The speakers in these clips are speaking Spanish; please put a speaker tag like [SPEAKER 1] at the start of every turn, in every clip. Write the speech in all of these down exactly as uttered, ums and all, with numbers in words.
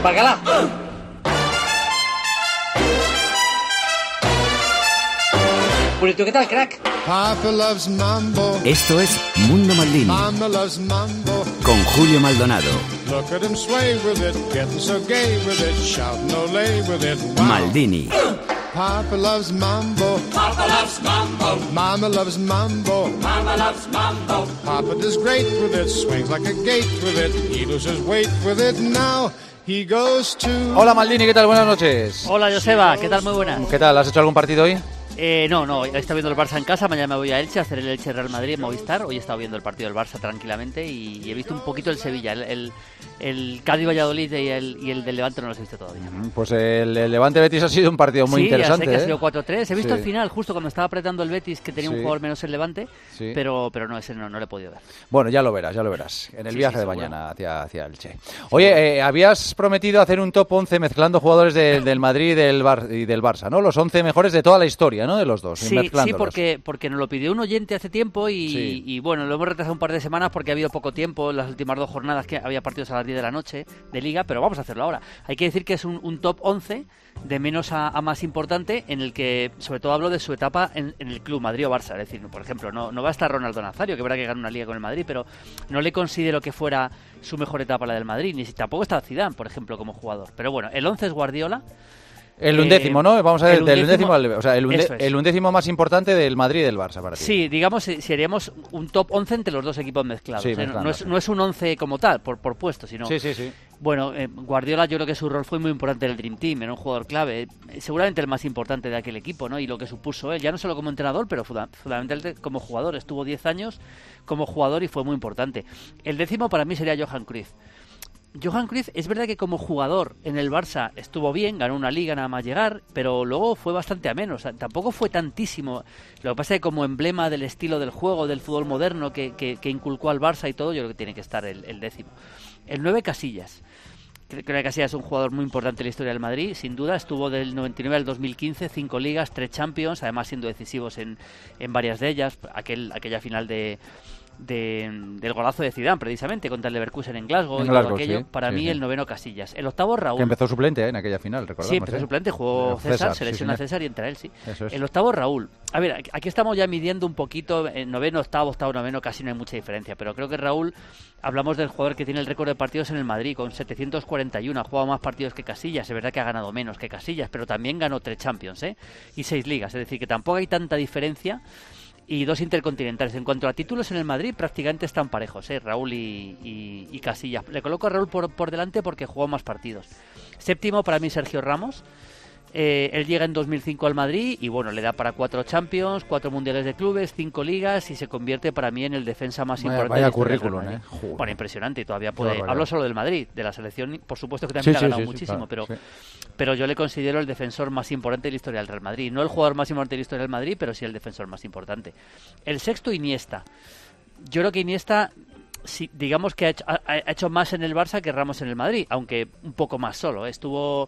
[SPEAKER 1] Bacalao. Purito, ¿qué tal, crack?
[SPEAKER 2] Papa loves mambo.
[SPEAKER 3] Esto es Mundo Maldini.
[SPEAKER 2] Mama loves mambo.
[SPEAKER 3] Con Julio Maldonado.
[SPEAKER 2] Look at him sway with it, getting so gay with it, shouting olé with it. Wow.
[SPEAKER 3] Maldini.
[SPEAKER 2] Papa loves mambo.
[SPEAKER 4] Papa loves mambo.
[SPEAKER 2] Mama loves mambo.
[SPEAKER 4] Mama loves mambo.
[SPEAKER 2] Papa does great with it, swings like a gate with it. He loses weight with it now. He goes to...
[SPEAKER 5] Hola Maldini, ¿qué tal? Buenas noches.
[SPEAKER 1] Hola, Joseba, ¿qué tal? Muy buenas.
[SPEAKER 5] ¿Qué tal? ¿Has hecho algún partido hoy?
[SPEAKER 1] Eh, no, no, he estado viendo el Barça en casa, mañana me voy a Elche a hacer el Elche Real Madrid en Movistar. Hoy he estado viendo el partido del Barça tranquilamente y, y he visto un poquito el Sevilla. El, el, el Cádiz Valladolid y el, y el del Levante no los he visto todavía.
[SPEAKER 5] Pues el, el Levante Betis ha sido un partido muy
[SPEAKER 1] sí,
[SPEAKER 5] interesante.
[SPEAKER 1] Sí, ya sé que
[SPEAKER 5] ¿eh?
[SPEAKER 1] ha sido cuatro tres. He visto
[SPEAKER 5] sí.
[SPEAKER 1] el final, justo cuando estaba apretando el Betis, que tenía
[SPEAKER 5] sí.
[SPEAKER 1] un jugador menos el Levante,
[SPEAKER 5] sí.
[SPEAKER 1] pero, pero no, ese no, no lo he podido ver.
[SPEAKER 5] Bueno, ya lo verás, ya lo verás. En el
[SPEAKER 1] sí,
[SPEAKER 5] viaje
[SPEAKER 1] sí,
[SPEAKER 5] de
[SPEAKER 1] seguro.
[SPEAKER 5] mañana hacia, hacia Elche. Oye, eh, habías prometido hacer un top once mezclando jugadores de, del Madrid y del, Bar, y del Barça, ¿no? Los once mejores de toda la historia, ¿no? De los dos.
[SPEAKER 1] Sí, sí, porque, porque nos lo pidió un oyente hace tiempo y, sí. y bueno, lo hemos retrasado un par de semanas porque ha habido poco tiempo en las últimas dos jornadas que había partidos a las diez de la noche de Liga, pero vamos a hacerlo ahora. Hay que decir que es un, un top once de menos a, a más importante en el que sobre todo hablo de su etapa en, en el club Madrid o Barça. Es decir, por ejemplo, no, no va a estar Ronaldo Nazario, que verá que gana una Liga con el Madrid, pero no le considero que fuera su mejor etapa la del Madrid, ni si tampoco está Zidane, por ejemplo, como jugador. Pero bueno, el once es Guardiola.
[SPEAKER 5] El undécimo, ¿no? Vamos a ver,
[SPEAKER 1] el
[SPEAKER 5] del
[SPEAKER 1] undécimo,
[SPEAKER 5] undécimo, o sea, el, unde,
[SPEAKER 1] es.
[SPEAKER 5] el undécimo más importante del Madrid y del Barça para ti.
[SPEAKER 1] Sí, digamos, seríamos un top once entre los dos equipos mezclados.
[SPEAKER 5] Sí,
[SPEAKER 1] o sea,
[SPEAKER 5] mezclando,
[SPEAKER 1] no, es,
[SPEAKER 5] sí.
[SPEAKER 1] no es un once como tal, por, por puesto, sino...
[SPEAKER 5] Sí, sí, sí.
[SPEAKER 1] Bueno, eh, Guardiola yo creo que su rol fue muy importante en el Dream Team, era un jugador clave, eh, seguramente el más importante de aquel equipo, ¿no? Y lo que supuso él, ya no solo como entrenador, pero fundamentalmente como jugador. Estuvo diez años como jugador y fue muy importante. El décimo para mí sería Johan Cruyff. Johan Cruyff es verdad que como jugador en el Barça estuvo bien, ganó una liga nada más llegar, pero luego fue bastante a menos, o sea, tampoco fue tantísimo. Lo que pasa es que como emblema del estilo del juego, del fútbol moderno que, que, que inculcó al Barça y todo, yo creo que tiene que estar el, el décimo. El nueve, Casillas. Creo que Casillas es un jugador muy importante en la historia del Madrid, sin duda. Estuvo del noventa y nueve al dos mil quince, cinco ligas, tres Champions, además siendo decisivos en, en varias de ellas. Aquel, aquella final de... De, del golazo de Zidane, precisamente, contra el Leverkusen en Glasgow
[SPEAKER 5] en
[SPEAKER 1] y
[SPEAKER 5] Glasgow,
[SPEAKER 1] todo aquello.
[SPEAKER 5] sí,
[SPEAKER 1] Para
[SPEAKER 5] sí,
[SPEAKER 1] mí
[SPEAKER 5] sí.
[SPEAKER 1] el noveno, Casillas. El octavo, Raúl.
[SPEAKER 5] Que empezó suplente ¿eh? en aquella final, recordamos.
[SPEAKER 1] Sí, empezó
[SPEAKER 5] ¿eh?
[SPEAKER 1] suplente, jugó César,
[SPEAKER 5] César
[SPEAKER 1] se
[SPEAKER 5] sí,
[SPEAKER 1] lesiona
[SPEAKER 5] señor.
[SPEAKER 1] César y entra él, sí.
[SPEAKER 5] Eso es.
[SPEAKER 1] El octavo, Raúl. A ver, aquí estamos ya midiendo un poquito, en noveno, octavo, octavo, noveno, casi no hay mucha diferencia, pero creo que Raúl, hablamos del jugador que tiene el récord de partidos en el Madrid, con setecientos cuarenta y uno, ha jugado más partidos que Casillas, es verdad que ha ganado menos que Casillas, pero también ganó tres Champions, ¿eh? Y seis ligas, es decir, que tampoco hay tanta diferencia. Y dos intercontinentales. En cuanto a títulos en el Madrid, prácticamente están parejos, ¿eh? Raúl y, y, y Casillas. Le coloco a Raúl por, por delante porque jugó más partidos. Séptimo para mí, Sergio Ramos. Eh, él llega en dos mil cinco al Madrid y bueno, le da para cuatro Champions, cuatro Mundiales de Clubes, cinco Ligas y se convierte para mí en el defensa más
[SPEAKER 5] Vaya,
[SPEAKER 1] importante
[SPEAKER 5] vaya
[SPEAKER 1] de la historia del
[SPEAKER 5] currículum,
[SPEAKER 1] Real
[SPEAKER 5] ¿eh?
[SPEAKER 1] Madrid.
[SPEAKER 5] Joder.
[SPEAKER 1] Bueno, impresionante y todavía puede...
[SPEAKER 5] Qué
[SPEAKER 1] Hablo solo del Madrid, de la selección, por supuesto que también
[SPEAKER 5] sí,
[SPEAKER 1] ha ganado
[SPEAKER 5] sí, sí,
[SPEAKER 1] muchísimo,
[SPEAKER 5] claro,
[SPEAKER 1] pero,
[SPEAKER 5] sí.
[SPEAKER 1] pero yo le considero el defensor más importante de la historia del Real Madrid. No el jugador más importante de la historia del Madrid, pero sí el defensor más importante. El sexto, Iniesta. Yo creo que Iniesta... Sí, digamos que ha hecho, ha, ha hecho más en el Barça que Ramos en el Madrid, aunque un poco más solo. Estuvo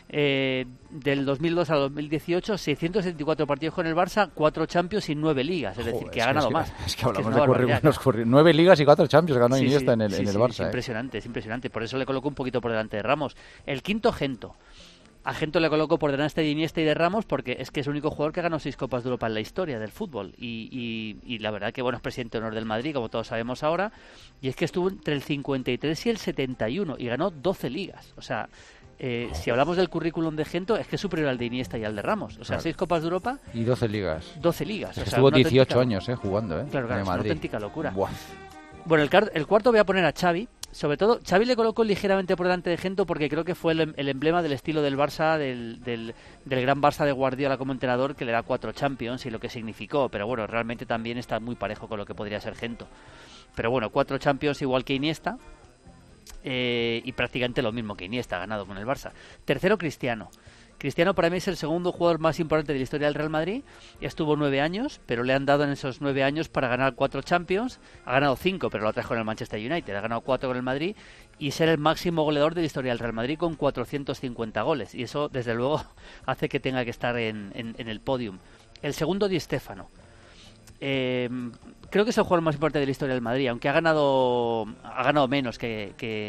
[SPEAKER 1] eh, del dos mil dos al dos mil dieciocho, seiscientos setenta y cuatro partidos con el Barça, cuatro Champions y nueve ligas, es decir,
[SPEAKER 5] Joder,
[SPEAKER 1] que ha ganado
[SPEAKER 5] es que,
[SPEAKER 1] más.
[SPEAKER 5] Es que hablamos
[SPEAKER 1] es
[SPEAKER 5] de currículos, curri... nueve ligas y cuatro Champions ganó
[SPEAKER 1] sí,
[SPEAKER 5] Iniesta
[SPEAKER 1] sí,
[SPEAKER 5] en el,
[SPEAKER 1] sí,
[SPEAKER 5] en el
[SPEAKER 1] sí,
[SPEAKER 5] Barça.
[SPEAKER 1] Es
[SPEAKER 5] ¿eh?
[SPEAKER 1] impresionante, es impresionante. Por eso le coloco un poquito por delante de Ramos. El quinto, Gento. A Gento le coloco por delante de Iniesta y de Ramos porque es que es el único jugador que ha ganado seis Copas de Europa en la historia del fútbol y, y, y la verdad que bueno, es presidente de honor del Madrid, como todos sabemos ahora, y es que estuvo entre el cincuenta y tres y el setenta y uno y ganó doce ligas. O sea, eh, si hablamos del currículum de Gento, es que es superior al de Iniesta y al de Ramos. O sea,
[SPEAKER 5] Claro.
[SPEAKER 1] seis Copas de Europa
[SPEAKER 5] Y doce ligas.
[SPEAKER 1] doce ligas. O sea,
[SPEAKER 5] Estuvo
[SPEAKER 1] una
[SPEAKER 5] dieciocho
[SPEAKER 1] auténtica-
[SPEAKER 5] años eh, jugando, ¿eh?
[SPEAKER 1] Claro, claro,
[SPEAKER 5] en
[SPEAKER 1] es una
[SPEAKER 5] Madrid.
[SPEAKER 1] auténtica locura.
[SPEAKER 5] Buah.
[SPEAKER 1] Bueno, el, car- el cuarto voy a poner a Xavi. Sobre todo, Xavi le colocó ligeramente por delante de Gento porque creo que fue el, em- el emblema del estilo del Barça, del, del, del gran Barça de Guardiola como entrenador, que le da cuatro Champions y lo que significó. Pero bueno, realmente también está muy parejo con lo que podría ser Gento. Pero bueno, cuatro Champions igual que Iniesta. Eh, y prácticamente lo mismo que Iniesta, ha ganado con el Barça. Tercero, Cristiano. Cristiano para mí es el segundo jugador más importante de la historia del Real Madrid. Ya estuvo nueve años, pero le han dado en esos nueve años para ganar cuatro Champions. Ha ganado cinco, pero lo trajo en el Manchester United. Ha ganado cuatro con el Madrid y ser el máximo goleador de la historia del Real Madrid con cuatrocientos cincuenta goles. Y eso, desde luego, hace que tenga que estar en, en, en el podium. El segundo, Di Stéfano. Eh, creo que es el jugador más importante de la historia del Madrid, aunque ha ganado ha ganado menos que, que,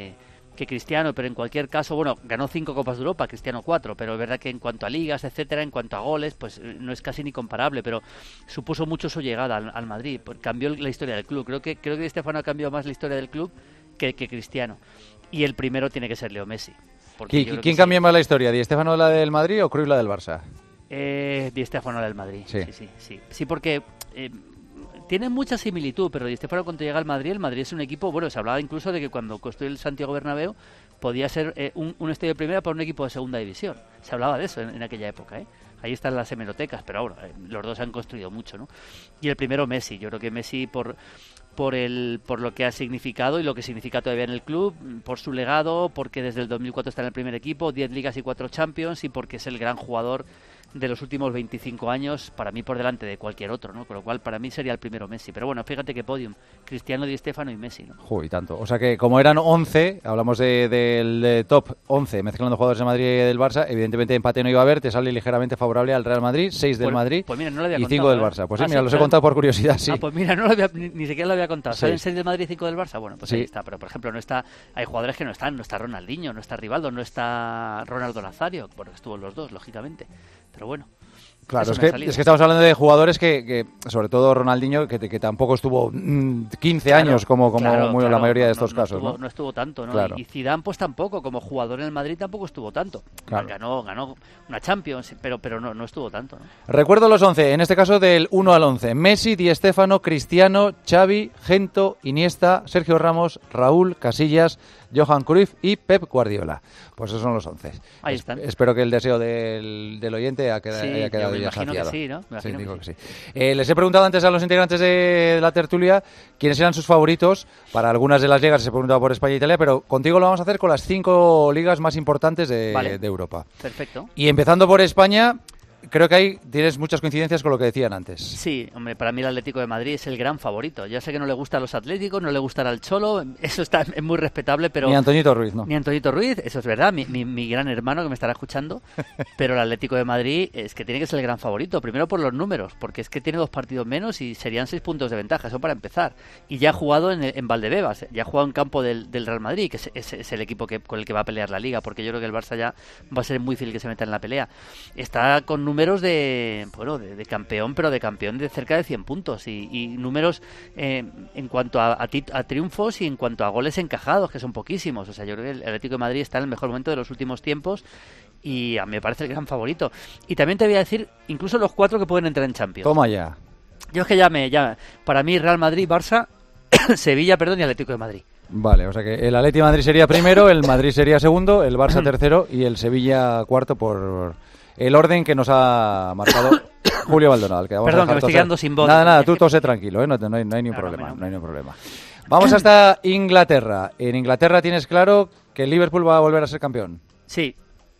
[SPEAKER 1] que Cristiano, pero en cualquier caso, bueno, ganó cinco Copas de Europa, Cristiano cuatro, pero es verdad que en cuanto a ligas, etcétera, en cuanto a goles, pues no es casi ni comparable, pero supuso mucho su llegada al, al Madrid, pues, cambió la historia del club. Creo que creo que Di Stéfano ha cambiado más la historia del club que, que Cristiano. Y el primero tiene que ser Leo Messi.
[SPEAKER 5] ¿Quién, ¿quién cambió sí. más la historia? ¿Di Stéfano la del Madrid o Cruyff la del Barça?
[SPEAKER 1] Eh, Di Stéfano la del Madrid.
[SPEAKER 5] Sí,
[SPEAKER 1] sí, sí. Sí, sí porque eh, tiene mucha similitud, pero Di Stéfano cuando llega al Madrid, el Madrid es un equipo, bueno, se hablaba incluso de que cuando construyó el Santiago Bernabéu podía ser eh, un, un estadio de primera para un equipo de segunda división. Se hablaba de eso en, en aquella época, ¿eh? Ahí están las hemerotecas, pero ahora eh, los dos han construido mucho, ¿no? Y el primero Messi, yo creo que Messi por por el por lo que ha significado y lo que significa todavía en el club, por su legado, porque desde el dos mil cuatro está en el primer equipo, diez ligas y cuatro Champions, y porque es el gran jugador de los últimos veinticinco años, para mí por delante de cualquier otro, ¿no? Con lo cual para mí sería el primero Messi. Pero bueno, fíjate qué podium, Cristiano, Di Stéfano y Messi, ¿no?
[SPEAKER 5] Uy, tanto. O sea que como eran once, hablamos de, del de top once, mezclando jugadores de Madrid y del Barça, evidentemente empate no iba a haber, te sale ligeramente favorable al Real Madrid, seis del
[SPEAKER 1] pues,
[SPEAKER 5] Madrid
[SPEAKER 1] pues mira, no lo había
[SPEAKER 5] y
[SPEAKER 1] contado,
[SPEAKER 5] cinco del
[SPEAKER 1] ¿eh?
[SPEAKER 5] Barça. Pues sí,
[SPEAKER 1] ah,
[SPEAKER 5] mira,
[SPEAKER 1] sí,
[SPEAKER 5] los
[SPEAKER 1] pero...
[SPEAKER 5] he contado por curiosidad, sí.
[SPEAKER 1] Ah, pues mira, no lo había, ni, ni siquiera lo había contado. ¿Salen
[SPEAKER 5] Sí.
[SPEAKER 1] seis del Madrid y cinco del Barça? Bueno, pues
[SPEAKER 5] Sí.
[SPEAKER 1] ahí está. Pero por ejemplo, no está, hay jugadores que no están, no está Ronaldinho, no está Rivaldo, no está Ronaldo Nazario, porque estuvo los dos, lógicamente. Pero bueno.
[SPEAKER 5] Claro, es que, es que estamos hablando de jugadores que, que sobre todo Ronaldinho, que, que tampoco estuvo mmm, quince claro, años como, como
[SPEAKER 1] claro,
[SPEAKER 5] muy,
[SPEAKER 1] claro,
[SPEAKER 5] la mayoría
[SPEAKER 1] no,
[SPEAKER 5] de estos
[SPEAKER 1] no,
[SPEAKER 5] casos.
[SPEAKER 1] No estuvo,
[SPEAKER 5] ¿no?
[SPEAKER 1] no estuvo tanto, ¿no?
[SPEAKER 5] Claro.
[SPEAKER 1] Y, y Zidane pues tampoco, como jugador en el Madrid tampoco estuvo tanto.
[SPEAKER 5] Claro.
[SPEAKER 1] Ganó, ganó una Champions, pero, pero no, no estuvo tanto, ¿no?
[SPEAKER 5] Recuerdo los once, en este caso del uno al once. Messi, Di Stéfano, Cristiano, Xavi, Gento, Iniesta, Sergio Ramos, Raúl, Casillas, Johan Cruyff y Pep Guardiola. Pues esos son los once.
[SPEAKER 1] Ahí están.
[SPEAKER 5] Es, espero que el deseo del, del oyente haya quedado,
[SPEAKER 1] sí,
[SPEAKER 5] haya quedado
[SPEAKER 1] yo me
[SPEAKER 5] ya
[SPEAKER 1] imagino
[SPEAKER 5] saciado.
[SPEAKER 1] que sí, ¿no? Me imagino
[SPEAKER 5] sí,
[SPEAKER 1] que
[SPEAKER 5] digo
[SPEAKER 1] sí.
[SPEAKER 5] que sí. Eh, les he preguntado antes a los integrantes de la tertulia quiénes eran sus favoritos para algunas de las ligas. Se he preguntado por España e Italia, pero contigo lo vamos a hacer con las cinco ligas más importantes de,
[SPEAKER 1] vale.
[SPEAKER 5] de Europa.
[SPEAKER 1] Perfecto.
[SPEAKER 5] Y empezando por España, creo que ahí tienes muchas coincidencias con lo que decían antes.
[SPEAKER 1] Sí, hombre, para mí el Atlético de Madrid es el gran favorito. Ya sé que no le gusta a los atléticos, no le gustará al Cholo, eso está es muy respetable, pero...
[SPEAKER 5] Ni Antoñito Ruiz, ¿no?
[SPEAKER 1] Ni Antoñito Ruiz, eso es verdad, mi, mi, mi gran hermano que me estará escuchando, pero el Atlético de Madrid es que tiene que ser el gran favorito, primero por los números, porque es que tiene dos partidos menos y serían seis puntos de ventaja, eso para empezar. Y ya ha jugado en, en Valdebebas, ya ha jugado en campo del, del Real Madrid, que es, es, es el equipo que, con el que va a pelear la Liga, porque yo creo que el Barça ya va a ser muy difícil que se meta en la pelea. Está con números de... bueno, de, de campeón, pero de campeón de cerca de cien puntos y, y números eh, en cuanto a, a, tit- a triunfos y en cuanto a goles encajados, que son poquísimos. O sea, yo creo que el Atlético de Madrid está en el mejor momento de los últimos tiempos y a mí me parece el gran favorito. Y también te voy a decir, incluso los cuatro que pueden entrar en Champions.
[SPEAKER 5] Toma ya.
[SPEAKER 1] Yo es que ya me... Ya, para mí, Real Madrid, Barça, Sevilla, perdón, y Atlético de Madrid.
[SPEAKER 5] Vale, o sea que el Atlético de Madrid sería primero, el Madrid sería segundo, el Barça tercero y el Sevilla cuarto por... el orden que nos ha marcado Julio Maldonado. Que
[SPEAKER 1] Perdón, que me estoy quedando sin voz.
[SPEAKER 5] Nada, nada, tú tose tranquilo, ¿eh? no, no, hay, no hay ningún
[SPEAKER 1] claro,
[SPEAKER 5] problema.
[SPEAKER 1] bueno,
[SPEAKER 5] no hay ningún problema. Vamos hasta Inglaterra. En Inglaterra tienes claro que el Liverpool va a volver a ser campeón.
[SPEAKER 1] Sí.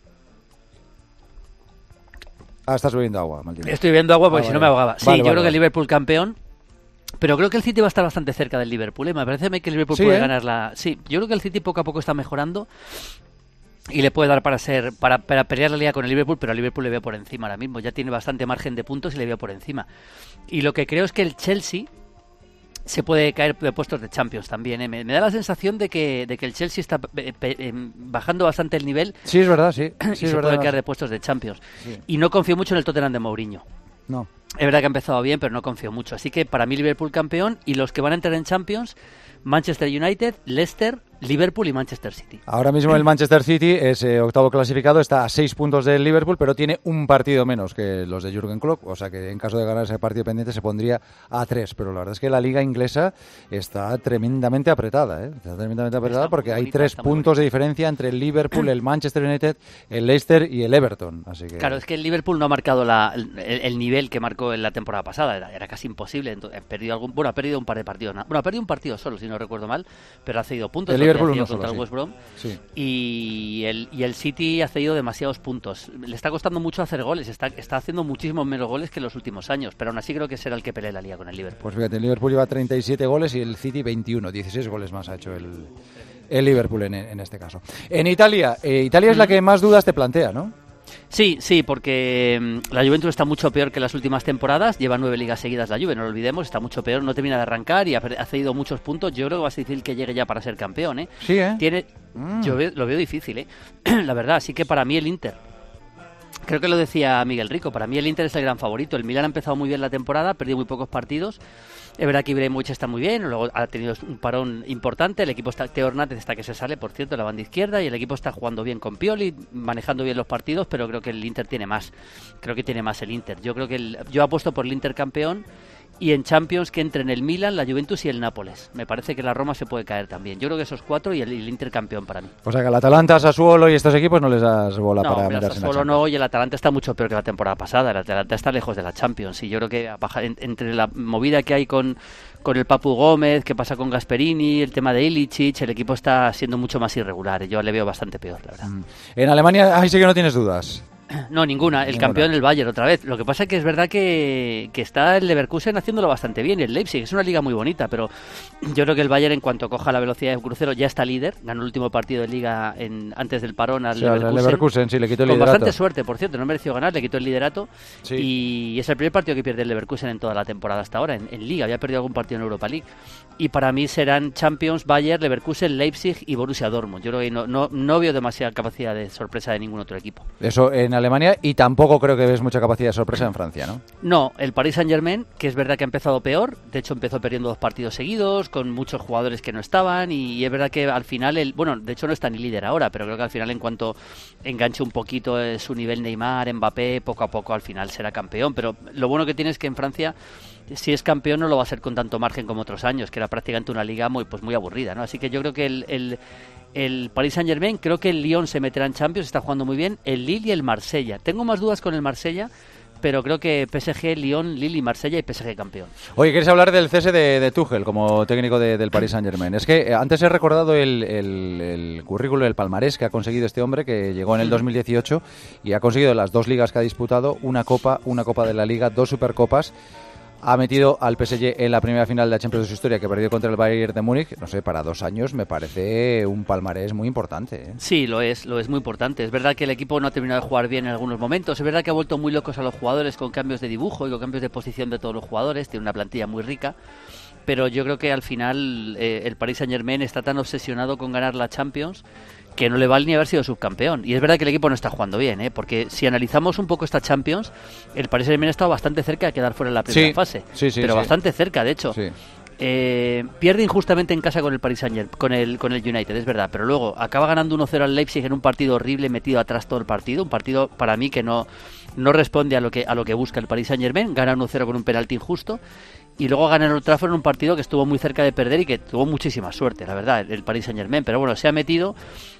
[SPEAKER 5] Ah, estás bebiendo agua, maldito.
[SPEAKER 1] Estoy bebiendo agua porque
[SPEAKER 5] ah,
[SPEAKER 1] si
[SPEAKER 5] vale.
[SPEAKER 1] no me ahogaba. Sí,
[SPEAKER 5] vale,
[SPEAKER 1] yo
[SPEAKER 5] vale,
[SPEAKER 1] creo
[SPEAKER 5] vale.
[SPEAKER 1] que el Liverpool campeón. Pero creo que el City va a estar bastante cerca del Liverpool, ¿eh? Me parece a mí que el Liverpool
[SPEAKER 5] Sí,
[SPEAKER 1] puede
[SPEAKER 5] ¿eh?
[SPEAKER 1] ganar la... Sí, yo creo que el City poco a poco está mejorando y le puede dar para ser para, para pelear la liga con el Liverpool, pero al Liverpool le veo por encima ahora mismo. Ya tiene bastante margen de puntos y le veo por encima. Y lo que creo es que el Chelsea se puede caer de puestos de Champions también, ¿eh? Me, me da la sensación de que, de que el Chelsea está eh, eh, bajando bastante el nivel.
[SPEAKER 5] Sí, es verdad, sí. sí
[SPEAKER 1] y
[SPEAKER 5] es
[SPEAKER 1] se
[SPEAKER 5] verdad,
[SPEAKER 1] puede
[SPEAKER 5] no.
[SPEAKER 1] caer de puestos de Champions.
[SPEAKER 5] Sí.
[SPEAKER 1] Y no confío mucho en el Tottenham de Mourinho.
[SPEAKER 5] No.
[SPEAKER 1] Es verdad que ha empezado bien, pero no confío mucho. Así que para mí Liverpool campeón y los que van a entrar en Champions, Manchester United, Leicester, Liverpool y Manchester City.
[SPEAKER 5] Ahora mismo el Manchester City es eh, octavo clasificado, está a seis puntos del Liverpool, pero tiene un partido menos que los de Jürgen Klopp, o sea que en caso de ganar ese partido pendiente se pondría a tres, pero la verdad es que la liga inglesa está tremendamente apretada, ¿eh? Está tremendamente apretada
[SPEAKER 1] Está
[SPEAKER 5] porque
[SPEAKER 1] muy
[SPEAKER 5] hay
[SPEAKER 1] bonita,
[SPEAKER 5] tres
[SPEAKER 1] está muy
[SPEAKER 5] puntos
[SPEAKER 1] bonita.
[SPEAKER 5] de diferencia entre el Liverpool, el Manchester United, el Leicester y el Everton, así que...
[SPEAKER 1] Claro, es que el Liverpool no ha marcado la, el, el nivel que marcó en la temporada pasada, era, era casi imposible. Entonces, ha perdido algún, bueno, ha perdido un par de partidos, ¿no? Bueno, ha perdido un partido solo, si no recuerdo mal, pero ha cedido puntos.
[SPEAKER 5] El
[SPEAKER 1] lo que
[SPEAKER 5] Liverpool
[SPEAKER 1] ha cedido
[SPEAKER 5] uno solo,
[SPEAKER 1] contra el
[SPEAKER 5] sí.
[SPEAKER 1] West Brom.
[SPEAKER 5] Sí.
[SPEAKER 1] Y el, y el City ha cedido demasiados puntos. Le está costando mucho hacer goles, está, está haciendo muchísimos menos goles que en los últimos años, pero aún así creo que será el que pelee la liga con el Liverpool.
[SPEAKER 5] Pues fíjate, el Liverpool lleva treinta y siete goles y el City veintiuno, dieciséis goles más ha hecho el, el Liverpool en, en este caso. En Italia, eh, Italia es la que más dudas te plantea, ¿no?
[SPEAKER 1] Sí, sí, porque la Juventus está mucho peor que las últimas temporadas, lleva nueve ligas seguidas la Juve, no lo olvidemos, está mucho peor, no termina de arrancar y ha, ha cedido muchos puntos. Yo creo que va a ser difícil que llegue ya para ser campeón, ¿eh?
[SPEAKER 5] Sí, ¿eh?
[SPEAKER 1] Tiene,
[SPEAKER 5] mm.
[SPEAKER 1] Yo veo, lo veo difícil, ¿eh? La verdad, así que para mí el Inter, creo que lo decía Miguel Rico, para mí el Inter es el gran favorito. El Milan ha empezado muy bien la temporada, ha perdido muy pocos partidos. Es verdad que Ibrahimovic está muy bien, luego ha tenido un parón importante, el equipo está, Teo Hernández está que se sale, por cierto, de la banda izquierda, y el equipo está jugando bien con Pioli, manejando bien los partidos, pero creo que el Inter tiene más, creo que tiene más el Inter. Yo creo que el, yo apuesto por el Inter campeón, y en Champions que entren el Milan, la Juventus y el Nápoles. Me parece que la Roma se puede caer también. Yo creo que esos cuatro y el, el Inter campeón para mí.
[SPEAKER 5] O sea que al Atalanta, Sassuolo y estos equipos no les das bola
[SPEAKER 1] no,
[SPEAKER 5] para
[SPEAKER 1] mira,
[SPEAKER 5] meterse en la
[SPEAKER 1] Sassuolo
[SPEAKER 5] Champions.
[SPEAKER 1] no, y el Atalanta está mucho peor que la temporada pasada. El Atalanta está lejos de la Champions, y yo creo que entre la movida que hay con con el Papu Gómez, qué pasa con Gasperini, el tema de Ilicic, el equipo está siendo mucho más irregular. Yo le veo bastante peor, la verdad.
[SPEAKER 5] Mm. En Alemania, ahí sí que no tienes dudas.
[SPEAKER 1] No, ninguna. El
[SPEAKER 5] Ninguna.
[SPEAKER 1] campeón, el Bayern, otra vez. Lo que pasa es que es verdad que, que está el Leverkusen haciéndolo bastante bien. Y el Leipzig es una liga muy bonita, pero yo creo que el Bayern, en cuanto coja la velocidad de crucero, ya está líder. Ganó el último partido de liga en, antes del parón al
[SPEAKER 5] O sea,
[SPEAKER 1] Leverkusen.
[SPEAKER 5] el Leverkusen sí le quitó el
[SPEAKER 1] Con
[SPEAKER 5] liderato.
[SPEAKER 1] bastante suerte, por cierto. No mereció ganar, le quitó el liderato.
[SPEAKER 5] Sí.
[SPEAKER 1] Y es el primer partido que pierde el Leverkusen en toda la temporada hasta ahora, en, en liga. Había perdido algún partido en Europa League. Y para mí serán Champions, Bayern, Leverkusen, Leipzig y Borussia Dortmund. Yo creo que no, no, no veo demasiada capacidad de sorpresa de ningún otro equipo.
[SPEAKER 5] Eso en Alemania, y tampoco creo que ves mucha capacidad de sorpresa en Francia, ¿no?
[SPEAKER 1] No, el Paris Saint-Germain, que es verdad que ha empezado peor, de hecho empezó perdiendo dos partidos seguidos, con muchos jugadores que no estaban, y es verdad que al final, el bueno, de hecho no está ni líder ahora, pero creo que al final, en cuanto enganche un poquito eh, su nivel Neymar, Mbappé, poco a poco al final será campeón. Pero lo bueno que tiene es que en Francia, si es campeón, no lo va a ser con tanto margen como otros años, que era prácticamente una liga muy, pues muy aburrida, ¿no? Así que yo creo que el... el El Paris Saint-Germain, creo que el Lyon se meterá en Champions, está jugando muy bien, el Lille y el Marsella. Tengo más dudas con el Marsella, pero creo que P S G, Lyon, Lille y Marsella, y P S G campeón.
[SPEAKER 5] Oye, ¿quieres hablar del cese de, de Tuchel como técnico de, del Paris Saint-Germain? Es que eh, antes he recordado el, el, el currículo, el palmarés que ha conseguido este hombre, que llegó en el dos mil dieciocho y ha conseguido las dos ligas que ha disputado, una Copa, una Copa de la Liga, dos Supercopas. Ha metido al P S G en la primera final de la Champions de su historia, que perdió contra el Bayern de Múnich. No sé, para dos años me parece un palmarés muy importante, ¿eh?
[SPEAKER 1] Sí, lo es, lo es muy importante. Es verdad que el equipo no ha terminado de jugar bien en algunos momentos. Es verdad que ha vuelto muy locos a los jugadores con cambios de dibujo y con cambios de posición de todos los jugadores. Tiene una plantilla muy rica. Pero yo creo que al final eh, el Paris Saint-Germain está tan obsesionado con ganar la Champions que no le vale ni haber sido subcampeón. Y es verdad que el equipo no está jugando bien, ¿eh? Porque si analizamos un poco esta Champions, el Paris Saint-Germain ha estado bastante cerca de quedar fuera en la primera
[SPEAKER 5] sí,
[SPEAKER 1] fase.
[SPEAKER 5] Sí, sí,
[SPEAKER 1] pero
[SPEAKER 5] sí.
[SPEAKER 1] bastante cerca, de hecho.
[SPEAKER 5] Sí.
[SPEAKER 1] Eh, pierde injustamente en casa con el Paris Saint-Germain, con el, con el United, es verdad, pero luego acaba ganando uno cero al Leipzig en un partido horrible, metido atrás todo el partido, un partido para mí que no, no responde a lo que, a lo que busca el Paris Saint-Germain. Gana uno cero con un penalti injusto, y luego gana en Old Trafford en un partido que estuvo muy cerca de perder y que tuvo muchísima suerte, la verdad, el Paris Saint-Germain. Pero bueno, se ha metido.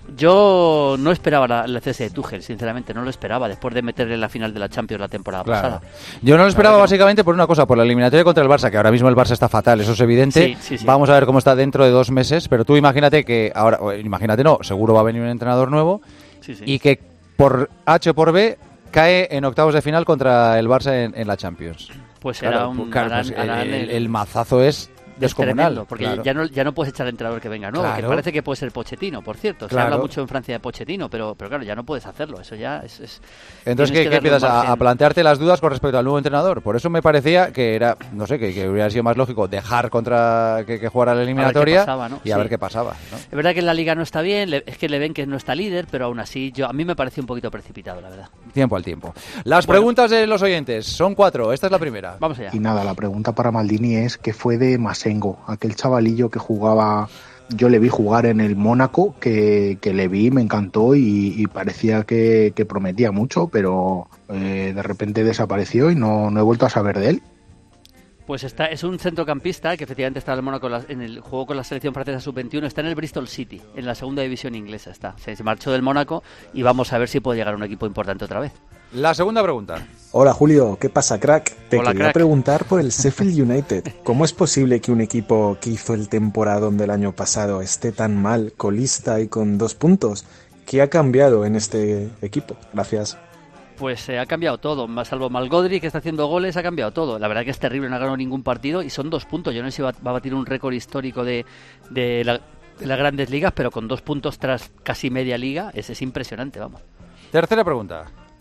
[SPEAKER 1] Yo no esperaba la, la cese de Tuchel, sinceramente, no lo esperaba, después de meterle en la final de la Champions la temporada
[SPEAKER 5] Claro.
[SPEAKER 1] pasada.
[SPEAKER 5] Yo no lo esperaba
[SPEAKER 1] no.
[SPEAKER 5] básicamente por una cosa, por la eliminatoria contra el Barça, que ahora mismo el Barça está fatal, eso es evidente.
[SPEAKER 1] Sí, sí, sí.
[SPEAKER 5] Vamos a ver cómo está dentro de dos meses, pero tú imagínate que ahora, o imagínate no, seguro va a venir un entrenador nuevo
[SPEAKER 1] Sí, sí.
[SPEAKER 5] y que por H o por B cae en octavos de final contra el Barça en, en la Champions.
[SPEAKER 1] Pues
[SPEAKER 5] Claro,
[SPEAKER 1] era un
[SPEAKER 5] pues, claro,
[SPEAKER 1] harán-
[SPEAKER 5] pues,
[SPEAKER 1] harán
[SPEAKER 5] el,
[SPEAKER 1] el-
[SPEAKER 5] el mazazo es
[SPEAKER 1] Es
[SPEAKER 5] descomunal.
[SPEAKER 1] tremendo, porque
[SPEAKER 5] claro.
[SPEAKER 1] ya no ya no puedes echar al entrenador que venga nuevo, que
[SPEAKER 5] Claro.
[SPEAKER 1] parece que puede ser Pochettino, por cierto. Se
[SPEAKER 5] Claro.
[SPEAKER 1] habla mucho en Francia de Pochettino, pero, pero claro, ya no puedes hacerlo. Eso ya es... es
[SPEAKER 5] Entonces,
[SPEAKER 1] tienes
[SPEAKER 5] ¿qué,
[SPEAKER 1] que
[SPEAKER 5] qué
[SPEAKER 1] darle un
[SPEAKER 5] empiezas a,
[SPEAKER 1] margen.
[SPEAKER 5] a plantearte las dudas con respecto al nuevo entrenador? Por eso me parecía que era, no sé, que, que hubiera sido más lógico dejar contra que, que jugara la eliminatoria
[SPEAKER 1] pasaba, ¿no?
[SPEAKER 5] y a
[SPEAKER 1] Sí.
[SPEAKER 5] ver qué pasaba, ¿no?
[SPEAKER 1] Es verdad que en la Liga no está bien, le- es que le ven que no está líder, pero aún así yo a mí me parece un poquito precipitado, la verdad.
[SPEAKER 5] Tiempo al tiempo. Las
[SPEAKER 1] Bueno.
[SPEAKER 5] preguntas de los oyentes son cuatro. Esta es la primera.
[SPEAKER 1] Vamos allá.
[SPEAKER 6] Y nada, la pregunta para Maldini es ¿qué fue de Masengo? Aquel chavalillo que jugaba, yo le vi jugar en el Mónaco, que, que le vi, me encantó y, y parecía que, que prometía mucho, pero eh, de repente desapareció y no, no he vuelto a saber de él.
[SPEAKER 1] Pues está, es un centrocampista que efectivamente está en el Mónaco, en el juego con la selección francesa sub veintiuno, está en el Bristol City, en la segunda división inglesa está. Se marchó del Mónaco y vamos a ver si puede llegar a un equipo importante otra vez.
[SPEAKER 5] La segunda pregunta.
[SPEAKER 7] Hola Julio, ¿qué pasa, crack? Te
[SPEAKER 1] Hola,
[SPEAKER 7] quería
[SPEAKER 1] crack.
[SPEAKER 7] preguntar por el Sheffield United. ¿Cómo es posible que un equipo que hizo el temporadón del año pasado esté tan mal, colista y con dos puntos? ¿Qué ha cambiado en este equipo? Gracias.
[SPEAKER 1] Pues se eh, ha cambiado todo, más salvo Malgodri, que está haciendo goles, ha cambiado todo. La verdad que es terrible, no ha ganado ningún partido y son dos puntos. Yo no sé si va, va a batir un récord histórico de, de, la- de las grandes ligas, pero con dos puntos tras casi media liga, es, es impresionante, vamos.
[SPEAKER 5] Tercera pregunta.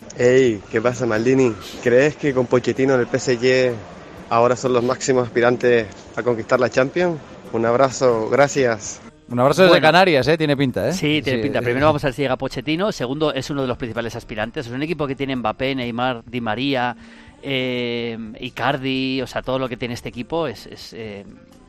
[SPEAKER 8] Hey, ¿qué pasa, Maldini? ¿Crees que con Pochettino en el P S G ahora son los máximos aspirantes a conquistar la Champions? Un abrazo, gracias.
[SPEAKER 5] Un abrazo desde
[SPEAKER 1] Bueno.
[SPEAKER 5] Canarias, ¿eh? Tiene pinta, ¿eh?
[SPEAKER 1] Sí, tiene
[SPEAKER 5] Sí.
[SPEAKER 1] pinta. Primero vamos a ver si llega Pochettino. Segundo, es uno de los principales aspirantes. Es un equipo que tiene Mbappé, Neymar, Di María, eh, Icardi. O sea, todo lo que tiene este equipo es, es, eh,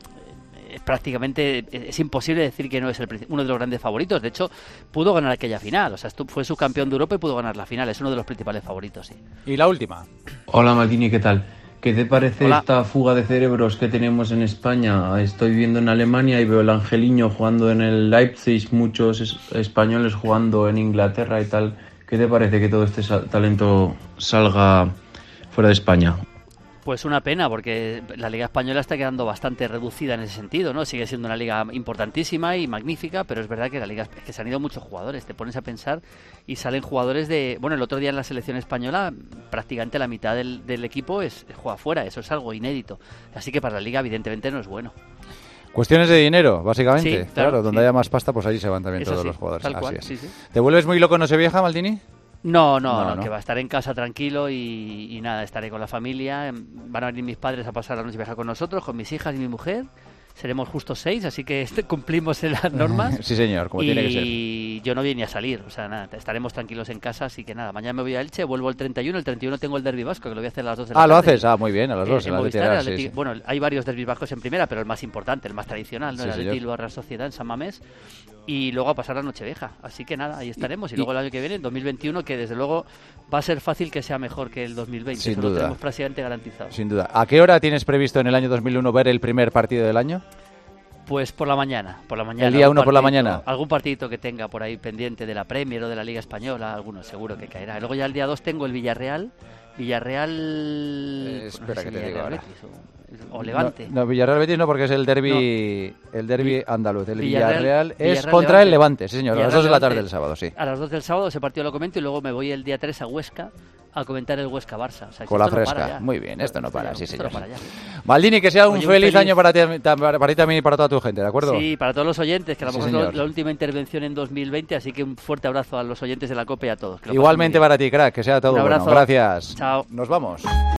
[SPEAKER 1] es prácticamente... Es imposible decir que no es el, princi- uno de los grandes favoritos. De hecho, pudo ganar aquella final. O sea, estu- fue subcampeón de Europa y pudo ganar la final. Es uno de los principales favoritos, sí.
[SPEAKER 5] Y la última.
[SPEAKER 9] Hola Maldini, ¿qué tal? ¿Qué te parece
[SPEAKER 1] Hola.
[SPEAKER 9] esta fuga de cerebros que tenemos en España? Estoy viviendo en Alemania y veo el Angeliño jugando en el Leipzig, muchos es- españoles jugando en Inglaterra y tal. ¿Qué te parece que todo este sa- talento salga fuera de España?
[SPEAKER 1] Pues una pena, porque la Liga Española está quedando bastante reducida en ese sentido, ¿no? Sigue siendo una liga importantísima y magnífica, pero es verdad que la liga es que se han ido muchos jugadores. Te pones a pensar y salen jugadores de... Bueno, el otro día en la selección española prácticamente la mitad del, del equipo es juega fuera. Eso es algo inédito. Así que para la liga evidentemente no es bueno.
[SPEAKER 5] Cuestiones de dinero, básicamente.
[SPEAKER 1] Sí,
[SPEAKER 5] claro,
[SPEAKER 1] claro,
[SPEAKER 5] donde
[SPEAKER 1] sí.
[SPEAKER 5] haya más pasta, pues allí se van también
[SPEAKER 1] Eso
[SPEAKER 5] todos
[SPEAKER 1] sí,
[SPEAKER 5] los jugadores.
[SPEAKER 1] tal
[SPEAKER 5] Así
[SPEAKER 1] cual,
[SPEAKER 5] es.
[SPEAKER 1] sí, sí.
[SPEAKER 5] ¿Te vuelves muy loco en Nochevieja, Maldini?
[SPEAKER 1] No, no,
[SPEAKER 5] No,
[SPEAKER 1] no,
[SPEAKER 5] no.
[SPEAKER 1] que va a estar en casa tranquilo y, y nada, estaré con la familia. em, Van a venir mis padres a pasar la noche vieja con nosotros, con mis hijas y mi mujer. Seremos justo seis, así que este, cumplimos en las normas.
[SPEAKER 5] Sí, señor, como
[SPEAKER 1] y
[SPEAKER 5] tiene que ser.
[SPEAKER 1] yo no voy ni a salir, o sea, nada, estaremos tranquilos en casa, así que nada, mañana me voy a Elche, vuelvo el treinta y uno, el treinta y uno tengo el derbi vasco, que lo voy a hacer a las dos de la
[SPEAKER 5] Ah,
[SPEAKER 1] tarde.
[SPEAKER 5] lo haces. Ah, muy bien, a las
[SPEAKER 1] Eh,
[SPEAKER 5] dos.
[SPEAKER 1] en
[SPEAKER 5] en la
[SPEAKER 1] Movistar,
[SPEAKER 5] Atleti,
[SPEAKER 1] el
[SPEAKER 5] sí,
[SPEAKER 1] Atleti-
[SPEAKER 5] sí.
[SPEAKER 1] Bueno, hay varios derbis vascos en primera, pero el más importante, el más tradicional, ¿no?
[SPEAKER 5] Sí,
[SPEAKER 1] el Atleti
[SPEAKER 5] señor.
[SPEAKER 1] y luego Real Sociedad en San Mamés, y luego a pasar la Nochevieja, así que nada, ahí estaremos, y, luego el año que viene, el dos mil veintiuno, que desde luego va a ser fácil que sea mejor que el dos mil veinte,
[SPEAKER 5] Sin
[SPEAKER 1] eso lo
[SPEAKER 5] duda.
[SPEAKER 1] tenemos prácticamente garantizado.
[SPEAKER 5] Sin duda. ¿A qué hora tienes previsto en el año dos mil uno ver el primer partido del año?
[SPEAKER 1] Pues por la mañana, por la mañana.
[SPEAKER 5] El día
[SPEAKER 1] algún
[SPEAKER 5] uno por la
[SPEAKER 1] partidito-
[SPEAKER 5] mañana.
[SPEAKER 1] Algún partidito que tenga por ahí pendiente de la Premier o de la Liga Española, alguno seguro que caerá. Luego ya el día dos tengo el Villarreal. Villarreal...
[SPEAKER 5] Eh,
[SPEAKER 1] pues
[SPEAKER 5] espera
[SPEAKER 1] sé
[SPEAKER 5] que
[SPEAKER 1] si
[SPEAKER 5] te digo
[SPEAKER 1] Villarreal
[SPEAKER 5] ahora.
[SPEAKER 1] Betis o, o Levante.
[SPEAKER 5] No, no, Villarreal Betis no, porque es el derbi el derbi andaluz. El
[SPEAKER 1] Villarreal-
[SPEAKER 5] Villarreal, es
[SPEAKER 1] Villarreal
[SPEAKER 5] contra el
[SPEAKER 1] Levante.
[SPEAKER 5] Levante, sí señor, a las dos de la tarde del sábado, sí.
[SPEAKER 1] A las dos del sábado ese partido lo comento y luego me voy el día tres a Huesca a comentar el Huesca-Barça. O sea, que
[SPEAKER 5] Con la
[SPEAKER 1] esto no para
[SPEAKER 5] fresca.
[SPEAKER 1] ya.
[SPEAKER 5] Muy bien, esto no
[SPEAKER 1] Esto
[SPEAKER 5] para,
[SPEAKER 1] ya-
[SPEAKER 5] sí
[SPEAKER 1] esto no
[SPEAKER 5] señor.
[SPEAKER 1] para ya.
[SPEAKER 5] Maldini, que sea un
[SPEAKER 1] Oye,
[SPEAKER 5] feliz,
[SPEAKER 1] un feliz-
[SPEAKER 5] año para ti, para, para ti también y para toda tu gente, ¿de acuerdo?
[SPEAKER 1] Sí, para todos los oyentes, que a lo
[SPEAKER 5] Sí,
[SPEAKER 1] mejor es la-
[SPEAKER 5] señor.
[SPEAKER 1] la última intervención en dos mil veinte, así que un fuerte abrazo a los oyentes de la COPE y a todos. que lo pasen muy
[SPEAKER 5] Igualmente
[SPEAKER 1] bien.
[SPEAKER 5] para ti, crack, que sea todo
[SPEAKER 1] Un
[SPEAKER 5] bueno.
[SPEAKER 1] abrazo.
[SPEAKER 5] Gracias.
[SPEAKER 1] Chao.
[SPEAKER 5] Nos vamos.